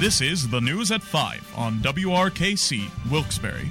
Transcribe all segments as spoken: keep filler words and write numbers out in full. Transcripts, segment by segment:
This is the News at five on W R K C, Wilkes-Barre.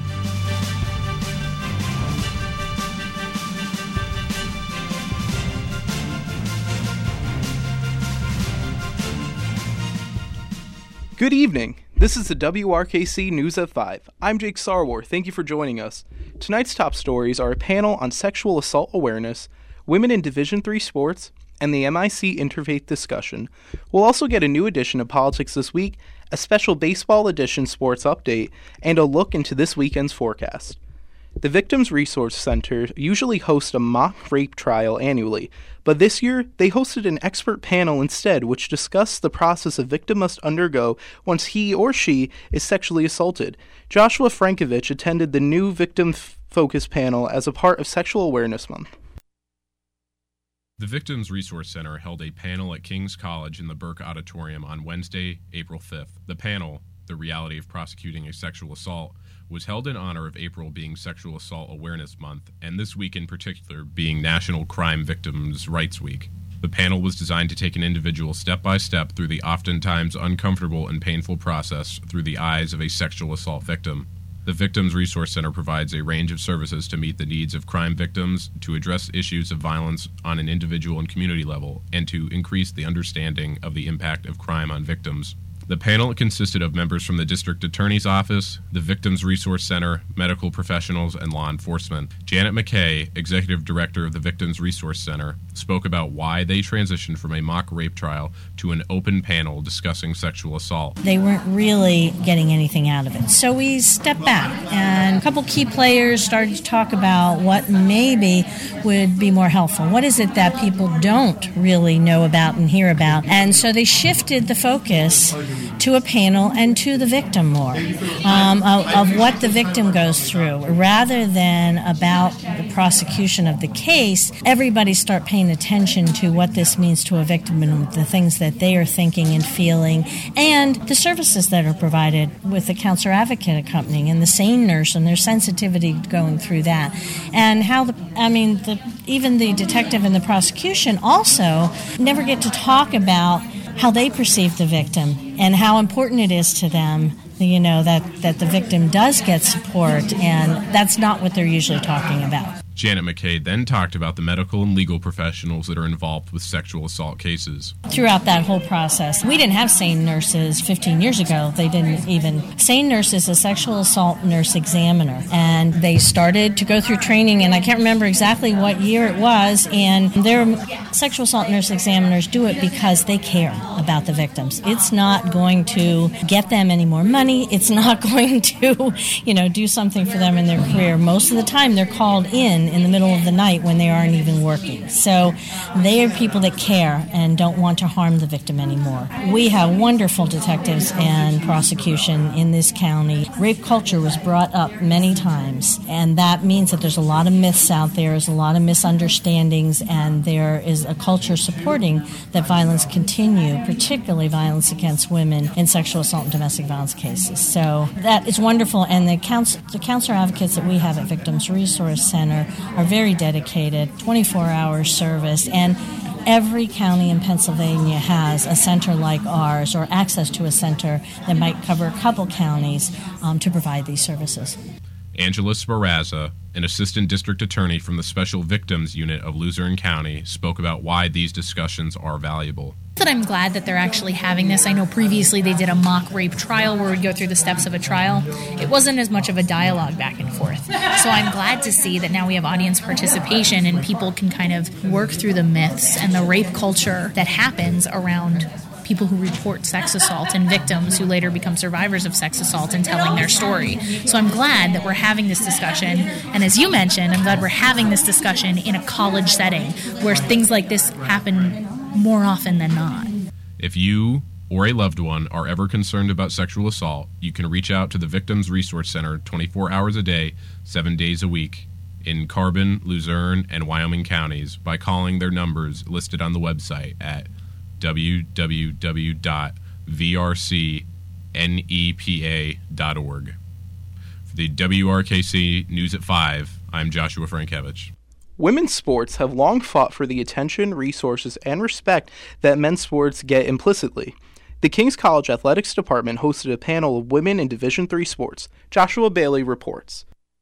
Good evening. This is the W R K C News at five. I'm Jake Sarwar. Thank you for joining us. Tonight's top stories are a panel on sexual assault awareness, women in Division three sports, and the M I C interfaith discussion. We'll also get a new edition of Politics This Week, a special baseball edition sports update, and a look into this weekend's forecast. The Victims Resource Center usually hosts a mock rape trial annually, but this year they hosted an expert panel instead which discussed the process a victim must undergo once he or she is sexually assaulted. Joshua Frankovich attended the new Victim Focus panel as a part of Sexual Awareness Month. The Victims Resource Center held a panel at King's College in the Burke Auditorium on Wednesday, April fifth. The panel, The Reality of Prosecuting a Sexual Assault, was held in honor of April being Sexual Assault Awareness Month, and this week in particular being National Crime Victims' Rights Week. The panel was designed to take an individual step by step through the oftentimes uncomfortable and painful process through the eyes of a sexual assault victim. The Victims Resource Center provides a range of services to meet the needs of crime victims, to address issues of violence on an individual and community level, and to increase the understanding of the impact of crime on victims. The panel consisted of members from the District Attorney's Office, the Victims Resource Center, medical professionals, and law enforcement. Janet McKay, Executive Director of the Victims Resource Center, spoke about why they transitioned from a mock rape trial to an open panel discussing sexual assault. They weren't really getting anything out of it. So we stepped back, and a couple key players started to talk about what maybe would be more helpful. What is it that people don't really know about and hear about? And so they shifted the focus to a panel and to the victim more, um, of, of what the victim goes through. Rather than about the prosecution of the case, everybody start paying attention to what this means to a victim and the things that they are thinking and feeling, and the services that are provided with the counselor advocate accompanying and the SANE nurse and their sensitivity going through that. And how, the I mean, the, even the detective and the prosecution also never get to talk about how they perceive the victim and how important it is to them, you know, that, that the victim does get support, and that's not what they're usually talking about. Janet McKay then talked about the medical and legal professionals that are involved with sexual assault cases. Throughout that whole process, we didn't have SANE nurses fifteen years ago. They didn't even. SANE nurse is a sexual assault nurse examiner, and they started to go through training, and I can't remember exactly what year it was, and their sexual assault nurse examiners do it because they care about the victims. It's not going to get them any more money. It's not going to, you know, do something for them in their career. Most of the time, they're called in in the middle of the night when they aren't even working. So they are people that care and don't want to harm the victim anymore. We have wonderful detectives and prosecution in this county. Rape culture was brought up many times, and that means that there's a lot of myths out there, there's a lot of misunderstandings, and there is a culture supporting that violence continue, particularly violence against women in sexual assault and domestic violence cases. So that is wonderful, and the, counsel, the counselor advocates that we have at Victims Resource Center are very dedicated, twenty-four hour service, and every county in Pennsylvania has a center like ours or access to a center that might cover a couple counties um, to provide these services. Angela Sparazza, an assistant district attorney from the Special Victims Unit of Luzerne County, spoke about why these discussions are valuable. That I'm glad that they're actually having this. I know previously they did a mock rape trial where we'd go through the steps of a trial. It wasn't as much of a dialogue back and forth. So I'm glad to see that now we have audience participation and people can kind of work through the myths and the rape culture that happens around people who report sex assault and victims who later become survivors of sex assault and telling their story. So I'm glad that we're having this discussion. And as you mentioned, I'm glad we're having this discussion in a college setting where things like this happen more often than not. If you or a loved one are ever concerned about sexual assault, you can reach out to the Victims Resource Center twenty-four hours a day, seven days a week in Carbon, Luzerne, and Wyoming counties by calling their numbers listed on the website at w w w dot v r c nepa dot org. For the W R K C News at five, I'm Joshua Frankevich. Women's sports have long fought for the attention, resources, and respect that men's sports get implicitly. The King's College Athletics Department hosted a panel of women in Division three sports. Joshua Bailey reports.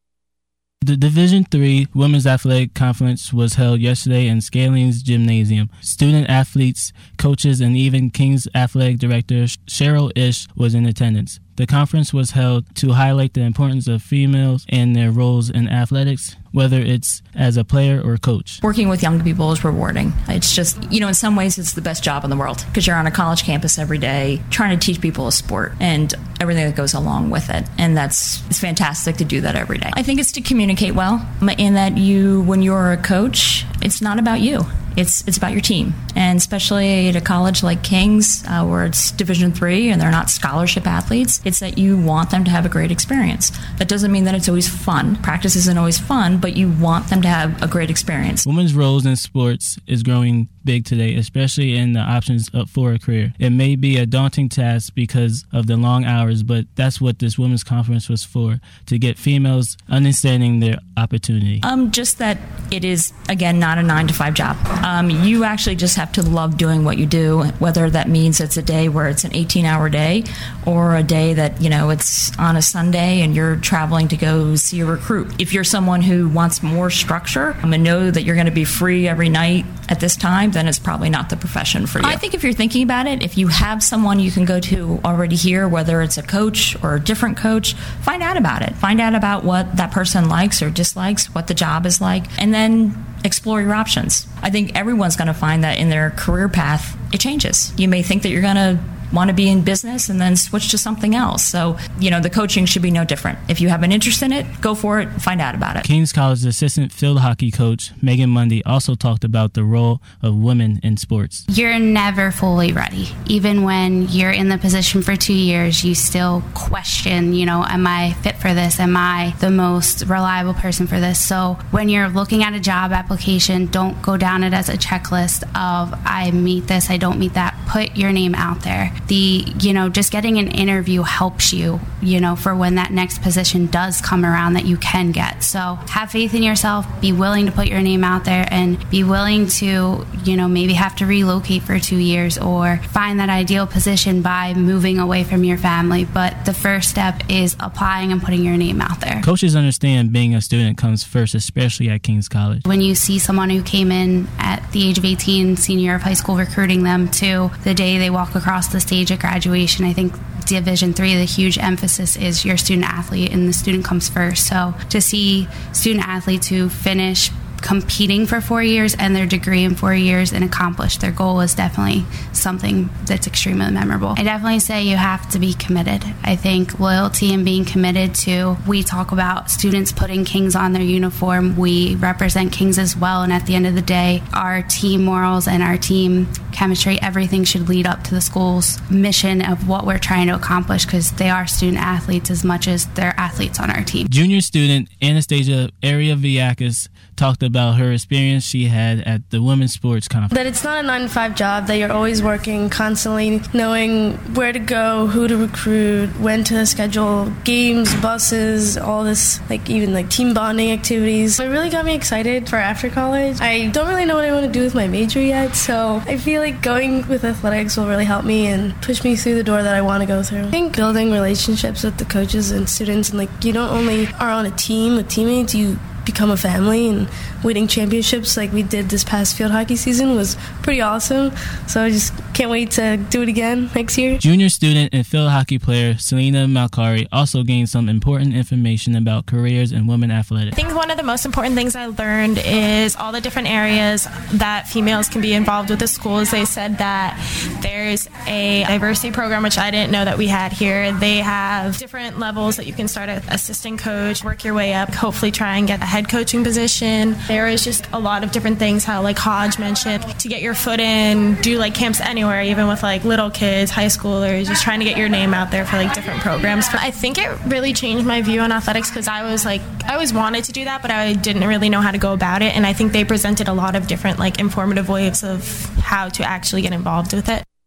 The Division three Women's Athletic Conference was held yesterday in Scalen's Gymnasium. Student athletes, coaches, and even King's Athletic Director Cheryl Ish was in attendance. The conference was held to highlight the importance of females and their roles in athletics, whether it's as a player or coach. Working with young people is rewarding. It's just, you know, in some ways it's the best job in the world because you're on a college campus every day trying to teach people a sport and everything that goes along with it. And that's, it's fantastic to do that every day. I think it's to communicate well in that you, when you're a coach, it's not about you. It's it's about your team, and especially at a college like King's, uh, where it's Division three and they're not scholarship athletes, it's that you want them to have a great experience. That doesn't mean that it's always fun. Practice isn't always fun, but you want them to have a great experience. Women's roles in sports is growing big today, especially in the options up for a career. It may be a daunting task because of the long hours, but that's what this women's conference was for, to get females understanding their opportunity. Um, just that it is, again, not a nine to five job. Um, you actually just have to love doing what you do, whether that means it's a day where it's an eighteen-hour day or a day that, you know, it's on a Sunday and you're traveling to go see a recruit. If you're someone who wants more structure um, and know that you're going to be free every night at this time, then it's probably not the profession for you. I think if you're thinking about it, if you have someone you can go to already here, whether it's a coach or a different coach, find out about it. Find out about what that person likes or dislikes, what the job is like, and then explore your options. I think everyone's going to find that in their career path, it changes. You may think that you're going to want to be in business and then switch to something else. So, you know, the coaching should be no different. If you have an interest in it, go for it, find out about it. King's College assistant field hockey coach Megan Mundy also talked about the role of women in sports. You're never fully ready. Even when you're in the position for two years, you still question, you know, am I fit for this? Am I the most reliable person for this? So when you're looking at a job application, don't go down it as a checklist of I meet this, I don't meet that. Put your name out there. The, you know, just getting an interview helps you, you know, for when that next position does come around that you can get. So have faith in yourself, be willing to put your name out there, and be willing to, you know, maybe have to relocate for two years or find that ideal position by moving away from your family. But the first step is applying and putting your name out there. Coaches understand being a student comes first, especially at King's College. When you see someone who came in at the age of eighteen, senior year of high school, recruiting them to the day they walk across the stage at graduation, I think Division three, the huge emphasis is your student athlete, and the student comes first. So to see student athletes who finish competing for four years and their degree in four years and accomplish their goal is definitely something that's extremely memorable. I definitely say you have to be committed. I think loyalty and being committed to, we talk about students putting Kings on their uniform. We represent Kings as well, and at the end of the day, our team morals and our team chemistry, everything should lead up to the school's mission of what we're trying to accomplish, because they are student athletes as much as they're athletes on our team. Junior student Anastasia Ariaviakis talked about her experience she had at the Women's Sports Conference. That it's not a nine to five job, that you're always working, constantly knowing where to go, who to recruit, when to schedule games, buses, all this, like even like team bonding activities. It really got me excited for after college. I don't really know what I want to do with my major yet, so I feel like going with athletics will really help me and push me through the door that I want to go through. I think building relationships with the coaches and students, and like you don't only are on a team with teammates, you become a family, and winning championships like we did this past field hockey season was pretty awesome. So I just can't wait to do it again next year. Junior student and field hockey player Selena Malkari also gained some important information about careers in women athletics. I think one of the most important things I learned is all the different areas that females can be involved with the schools. They said that there's a diversity program, which I didn't know that we had here. They have different levels that you can start as assistant coach, work your way up, hopefully try and get a head coaching position. There is just a lot of different things, how like Hodge mentioned, to get your foot in, do like camps anywhere, even with like little kids, high schoolers, just trying to get your name out there for like different programs. I think it really changed my view on athletics, because I was like, I always wanted to do that, but I didn't really know how to go about it. And I think they presented a lot of different like informative ways of how to actually get involved with it.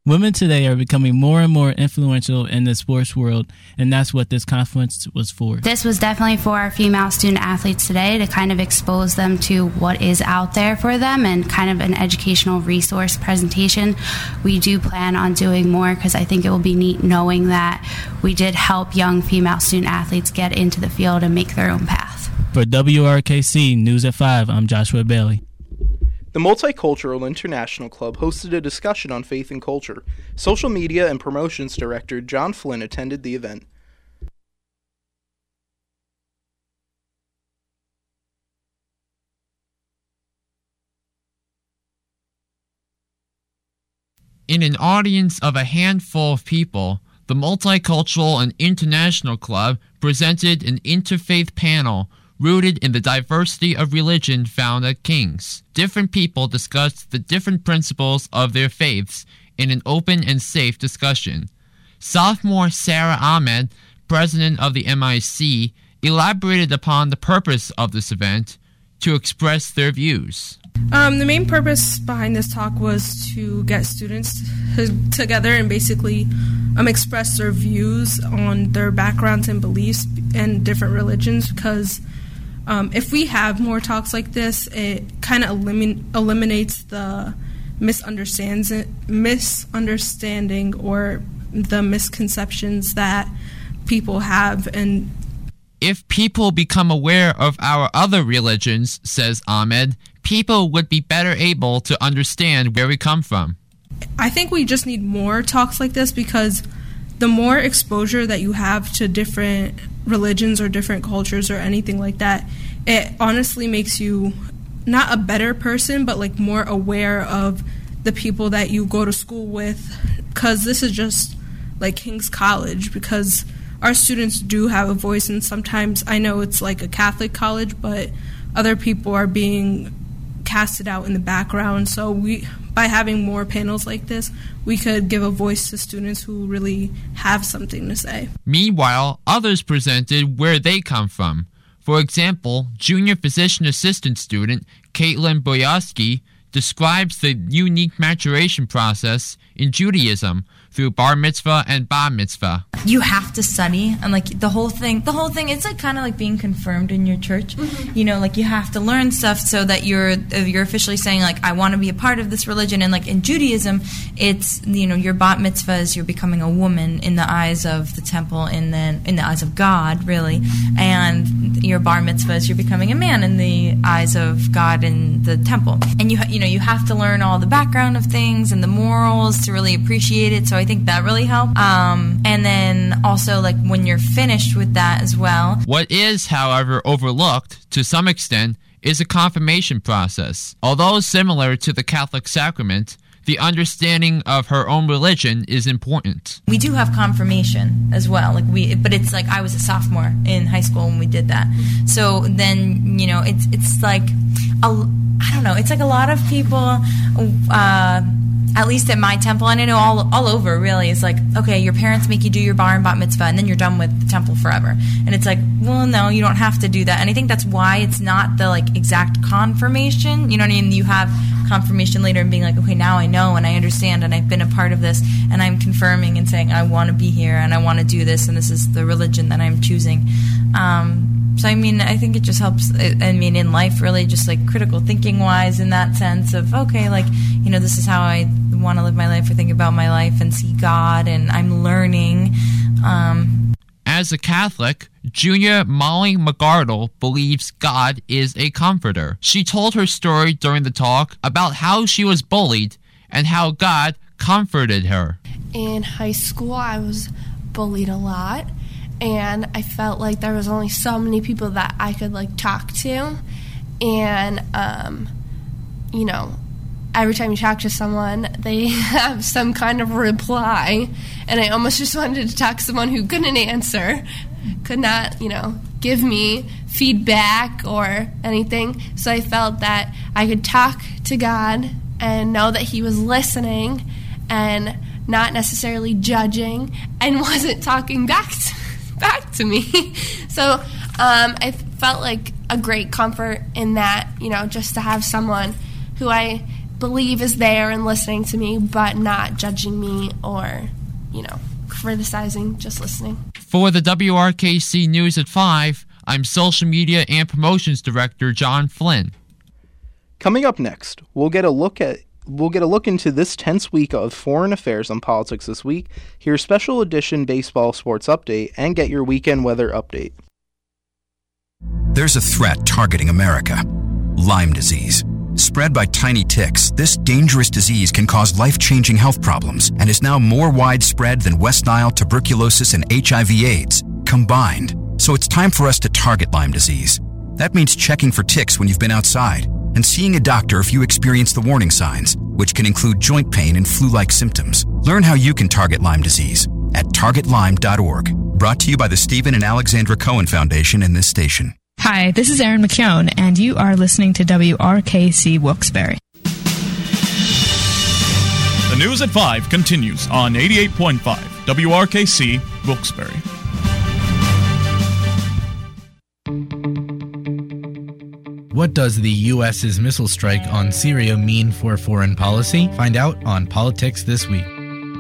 Women today are becoming more and more influential in the sports world, and that's what this conference was for. This was definitely for our female student athletes today to kind of expose them to what is out there for them and kind of an educational resource presentation. We do plan on doing more because I think it will be neat knowing that we did help young female student athletes get into the field and make their own path. For W R K C News at five, I'm Joshua Bailey. The Multicultural International Club hosted a discussion on faith and culture. Social media and promotions director John Flynn attended the event. In an audience of a handful of people, the Multicultural and International Club presented an interfaith panel rooted in the diversity of religion found at King's. Different people discussed the different principles of their faiths in an open and safe discussion. Sophomore Sarah Ahmed, president of the M I C, elaborated upon the purpose of this event to express their views. Um, the main purpose behind this talk was to get students t- together and basically um, express their views on their backgrounds and beliefs and different religions, because Um, if we have more talks like this, it kind of elimin- eliminates the misunderstands- misunderstanding or the misconceptions that people have. And if people become aware of our other religions, says Ahmed, people would be better able to understand where we come from. I think we just need more talks like this, because the more exposure that you have to different religions or different cultures or anything like that, it honestly makes you not a better person, but like more aware of the people that you go to school with, because this is just like King's College, because our students do have a voice, and sometimes I know it's like a Catholic college, but other people are being casted out in the background. So we, by having more panels like this, we could give a voice to students who really have something to say. Meanwhile, others presented where they come from. For example, junior physician assistant student Caitlin Boyarsky describes the unique maturation process in Judaism through bar mitzvah and bar mitzvah. You have to study, and like the whole thing, the whole thing, it's like kind of like being confirmed in your church. Mm-hmm. You know, like you have to learn stuff so that you're you're officially saying like, I want to be a part of this religion. And like in Judaism, it's, you know, your bat mitzvah is you're becoming a woman in the eyes of the temple, and then in the eyes of God, really. And your bar mitzvah is you're becoming a man in the eyes of God in the temple. And you you know you have to learn all the background of things and the morals to really appreciate it. So I think that really helped. Um, and then also, like, when you're finished with that as well. What is, however, overlooked to some extent is a confirmation process. Although similar to the Catholic sacrament, the understanding of her own religion is important. We do have confirmation as well, like we, but it's like I was a sophomore in high school when we did that. So then, you know, it's it's like, a, I don't know, it's like a lot of people, uh, at least at my temple, and I know all all over, really, it's like, okay, your parents make you do your bar and bat mitzvah, and then you're done with the temple forever. And it's like, well, no, you don't have to do that. And I think that's why it's not the, like, exact confirmation. You know what I mean? You have confirmation later and being like, okay, now I know and I understand and I've been a part of this, and I'm confirming and saying I want to be here and I want to do this, and this is the religion that I'm choosing. Um, so, I mean, I think it just helps, I mean, in life, really, just, like, critical thinking-wise, in that sense of, okay, like, you know, this is how I want to live my life or think about my life and see God, and I'm learning. Um, As a Catholic, junior Molly McGardle believes God is a comforter. She told her story during the talk about how she was bullied and how God comforted her. In high school, I was bullied a lot, and I felt like there was only so many people that I could, like, talk to, and, um, you know, every time you talk to someone, they have some kind of reply, and I almost just wanted to talk to someone who couldn't answer, could not, you know, give me feedback or anything. So I felt that I could talk to God and know that He was listening and not necessarily judging and wasn't talking back to, back to me. So um, I felt like a great comfort in that, you know, just to have someone who I believe is there and listening to me, but not judging me or, you know, criticizing, just listening. For the W R K C News at five, I'm Social Media and Promotions Director John Flynn. Coming up next, we'll get a look at we'll get a look into this tense week of foreign affairs and politics this week, hear special edition baseball sports update, and get your weekend weather update. There's a threat targeting America. Lyme disease. Spread by tiny ticks, this dangerous disease can cause life-changing health problems and is now more widespread than West Nile, tuberculosis, and H I V AIDS combined. So it's time for us to target Lyme disease. That means checking for ticks when you've been outside and seeing a doctor if you experience the warning signs, which can include joint pain and flu-like symptoms. Learn how you can target Lyme disease at target lyme dot org. Brought to you by the Stephen and Alexandra Cohen Foundation and this station. Hi, this is Erin McKeown, and you are listening to W R K C Wilkes-Barre. The News at five continues on eighty-eight point five W R K C Wilkes-Barre. What does the U S's missile strike on Syria mean for foreign policy? Find out on Politics This Week.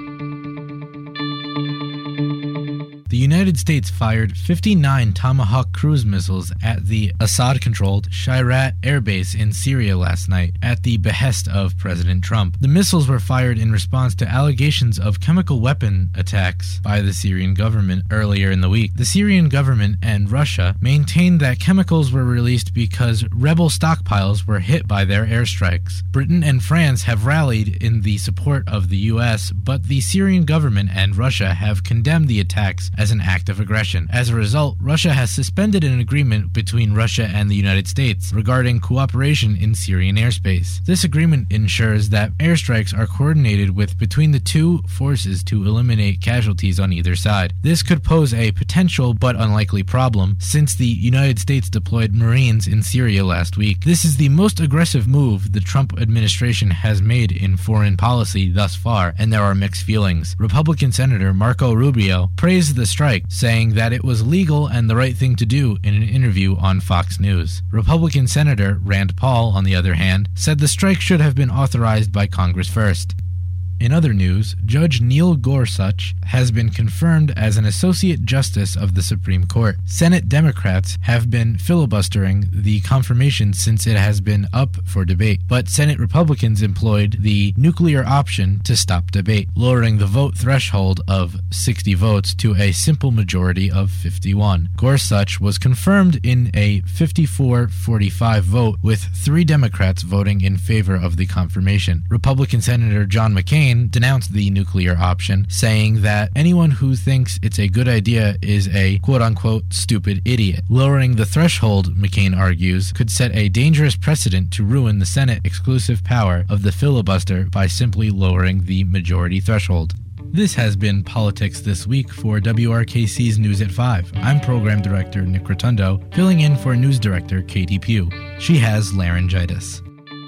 The United States fired fifty-nine Tomahawk cruise missiles at the Assad-controlled Shayrat air base in Syria last night at the behest of President Trump. The missiles were fired in response to allegations of chemical weapon attacks by the Syrian government earlier in the week. The Syrian government and Russia maintained that chemicals were released because rebel stockpiles were hit by their airstrikes. Britain and France have rallied in the support of the U S, but the Syrian government and Russia have condemned the attacks as an act of aggression. As a result, Russia has suspended an agreement between Russia and the United States regarding cooperation in Syrian airspace. This agreement ensures that airstrikes are coordinated with between the two forces to eliminate casualties on either side. This could pose a potential but unlikely problem since the United States deployed Marines in Syria last week. This is the most aggressive move the Trump administration has made in foreign policy thus far, and there are mixed feelings. Republican Senator Marco Rubio praised the strike, saying that it was legal and the right thing to do in an interview on Fox News. Republican Senator Rand Paul, on the other hand, said the strike should have been authorized by Congress first. In other news, Judge Neil Gorsuch has been confirmed as an Associate Justice of the Supreme Court. Senate Democrats have been filibustering the confirmation since it has been up for debate, but Senate Republicans employed the nuclear option to stop debate, lowering the vote threshold of sixty votes to a simple majority of fifty-one. Gorsuch was confirmed in a fifty-four forty-five vote, with three Democrats voting in favor of the confirmation. Republican Senator John McCain denounced the nuclear option, saying that anyone who thinks it's a good idea is a quote-unquote stupid idiot. Lowering the threshold, McCain argues, could set a dangerous precedent to ruin the Senate exclusive power of the filibuster by simply lowering the majority threshold. This has been Politics This Week for W R K C's News at five. I'm Program Director Nick Rotundo, filling in for News Director Katie Pugh. She has laryngitis.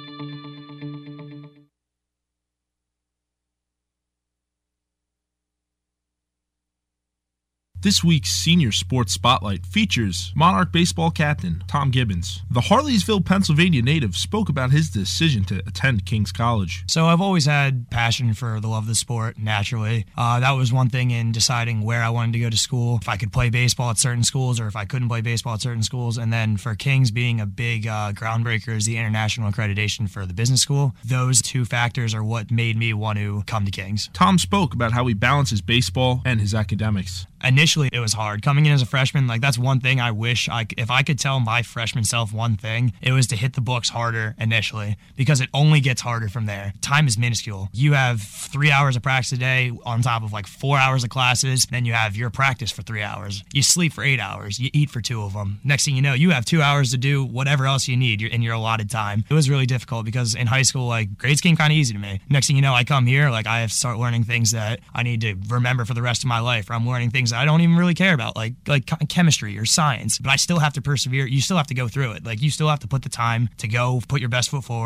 This week's Senior Sports Spotlight features Monarch baseball captain Tom Gibbons. The Harleysville, Pennsylvania native spoke about his decision to attend King's College. So I've always had passion for the love of the sport, naturally. Uh, that was one thing in deciding where I wanted to go to school, if I could play baseball at certain schools or if I couldn't play baseball at certain schools. And then for King's being a big uh, groundbreaker is the international accreditation for the business school. Those two factors are what made me want to come to King's. Tom spoke about how he balances baseball and his academics. Initially, it was hard. Coming in as a freshman, like that's one thing I wish I, if I could tell my freshman self one thing, it was to hit the books harder initially, because it only gets harder from there. Time is minuscule. You have three hours of practice a day on top of like four hours of classes. Then you have your practice for three hours. You sleep for eight hours. You eat for two of them. Next thing you know, you have two hours to do whatever else you need in your allotted time. It was really difficult because in high school, like grades came kind of easy to me. Next thing you know, I come here, like I have to start learning things that I need to remember for the rest of my life, or I'm learning things that I don't even really care about, like like chemistry or science, but I still have to persevere. You still have to go through it. Like you still have to put the time to go put your best foot forward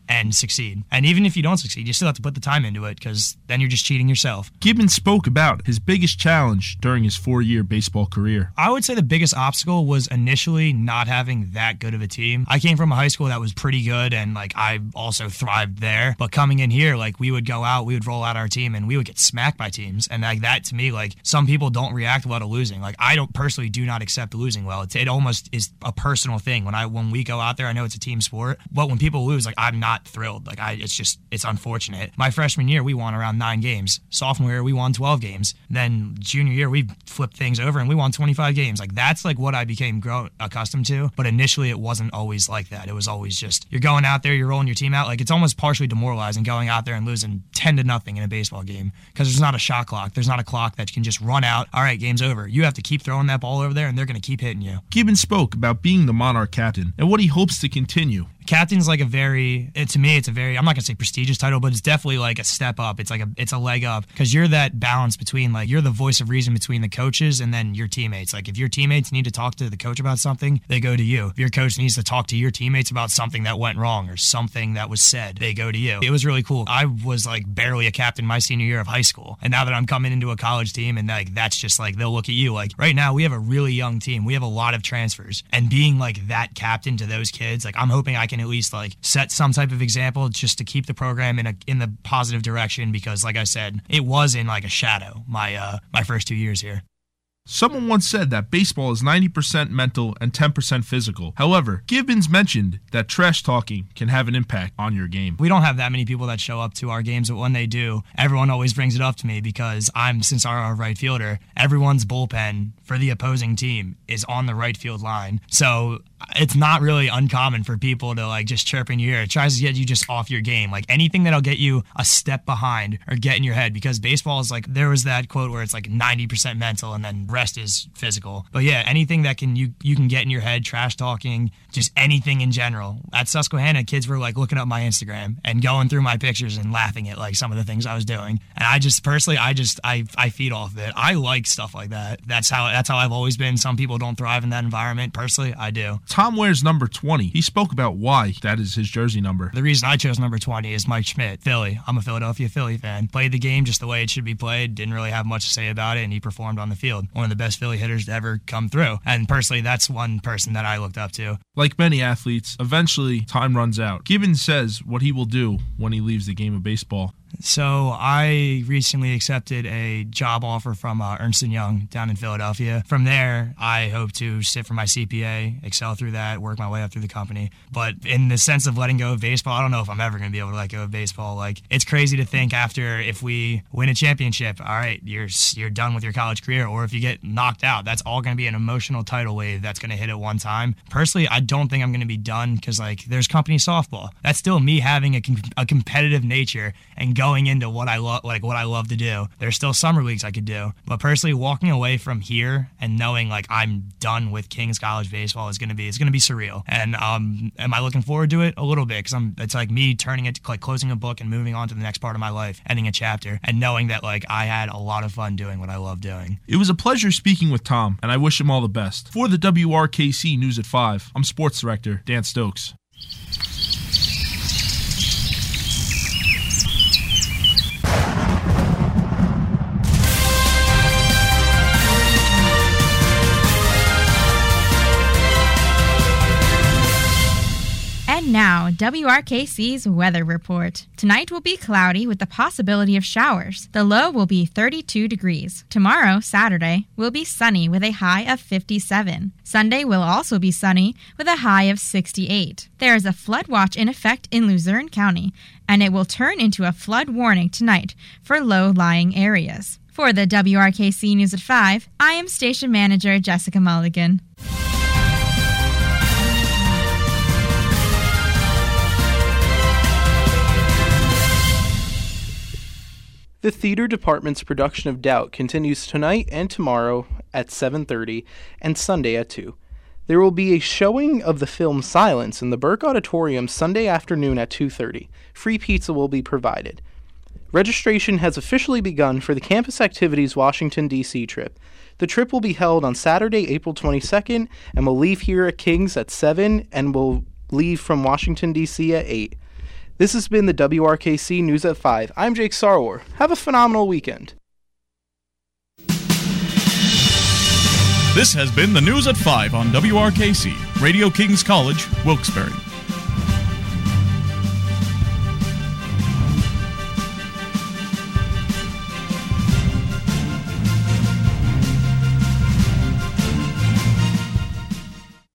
and succeed. And even if you don't succeed, you still have to put the time into it because then you're just cheating yourself. Gibbons spoke about his biggest challenge during his four-year baseball career. I would say the biggest obstacle was initially not having that good of a team. I came from a high school that was pretty good, and like I also thrived there. But coming in here, like we would go out, we would roll out our team, and we would get smacked by teams. And like that to me, like some people don't react well to losing. Like I don't personally do not accept losing well. It's, it almost is a personal thing. When I when we go out there, I know it's a team sport, but when people lose, like I'm not thrilled. Like I, it's just it's unfortunate. My freshman year, we won around nine games. Sophomore year, we won twelve games. Then junior year, we flipped things over and we won twenty-five games. Like that's like what I became grow accustomed to. But initially, it wasn't always like that. It was always just you're going out there, you're rolling your team out. Like it's almost partially demoralizing going out there and losing ten to nothing in a baseball game because there's not a shot clock. There's not a clock that can just run out. All right, game's over. You have to keep throwing that ball over there, and they're going to keep hitting you. Gibbons spoke about being the Monarch captain and what he hopes to continue. Captain's like a very, it, to me, it's a very, I'm not going to say prestigious title, but it's definitely like a step up. It's like a, it's a leg up because you're that balance between like, you're the voice of reason between the coaches and then your teammates. Like if your teammates need to talk to the coach about something, they go to you. If your coach needs to talk to your teammates about something that went wrong or something that was said, they go to you. It was really cool. I was like barely a captain my senior year of high school. And now that I'm coming into a college team and like, that's just like, they'll look at you. Like right now we have a really young team. We have a lot of transfers and being like that captain to those kids, like I'm hoping I can at least like set some type of example just to keep the program in a in the positive direction because like I said, it was in like a shadow my uh my first two years here. Someone once said that baseball is ninety percent mental and ten percent physical. However, Gibbons mentioned that trash talking can have an impact on your game. We don't have that many people that show up to our games, but when they do, everyone always brings it up to me because I'm, since I'm our right fielder, everyone's bullpen for the opposing team is on the right field line. So it's not really uncommon for people to like just chirp in your ear. It tries to get you just off your game. Like anything that'll get you a step behind or get in your head because baseball is like, there was that quote where it's like ninety percent mental and then rest is physical. But yeah, anything that can you you can get in your head, trash talking, just anything in general. At Susquehanna, kids were like looking up my Instagram and going through my pictures and laughing at like some of the things I was doing. And I just personally, I just I I feed off of it. I like stuff like that. That's how that's how I've always been. Some people don't thrive in that environment. Personally, I do. Tom wears number twenty. He spoke about why that is his jersey number. The reason I chose number twenty is Mike Schmidt, Philly. I'm a Philadelphia Philly fan. Played the game just the way it should be played. Didn't really have much to say about it, and he performed on the field. One of the best Philly hitters to ever come through. And personally, that's one person that I looked up to. Like many athletes, eventually time runs out. Gibbons says what he will do when he leaves the game of baseball. So I recently accepted a job offer from uh, Ernst and Young down in Philadelphia. From there, I hope to sit for my C P A, excel through that, work my way up through the company. But in the sense of letting go of baseball, I don't know if I'm ever going to be able to let go of baseball. Like, it's crazy to think after if we win a championship, all right, you're you're done with your college career. Or if you get knocked out, that's all going to be an emotional tidal wave that's going to hit at one time. Personally, I don't think I'm going to be done because, like, there's company softball. That's still me having a, com- a competitive nature and going into what I love, like what I love to do. There's still summer leagues I could do, but personally, walking away from here and knowing like I'm done with Kings College baseball is gonna be it's gonna be surreal. And um, am I looking forward to it? A little bit, because I'm. It's like me turning it to like closing a book and moving on to the next part of my life, ending a chapter, and knowing that like I had a lot of fun doing what I love doing. It was a pleasure speaking with Tom, and I wish him all the best. For the W R K C News at five, I'm Sports Director Dan Stokes. And now, W R K C's weather report. Tonight will be cloudy with the possibility of showers. The low will be thirty-two degrees. Tomorrow, Saturday, will be sunny with a high of fifty-seven. Sunday will also be sunny with a high of sixty-eight. There is a flood watch in effect in Luzerne County, and it will turn into a flood warning tonight for low-lying areas. For the W R K C News at five, I am Station Manager Jessica Mulligan. The theater department's production of Doubt continues tonight and tomorrow at seven thirty and Sunday at two. There will be a showing of the film Silence in the Burke Auditorium Sunday afternoon at two thirty. Free pizza will be provided. Registration has officially begun for the Campus Activities Washington, D C trip. The trip will be held on Saturday, April twenty-second, and will leave here at Kings at seven and will leave from Washington, D C at eight. This has been the W R K C News at five. I'm Jake Sarwar. Have a phenomenal weekend. This has been the News at five on W R K C, Radio Kings College, Wilkes-Barre.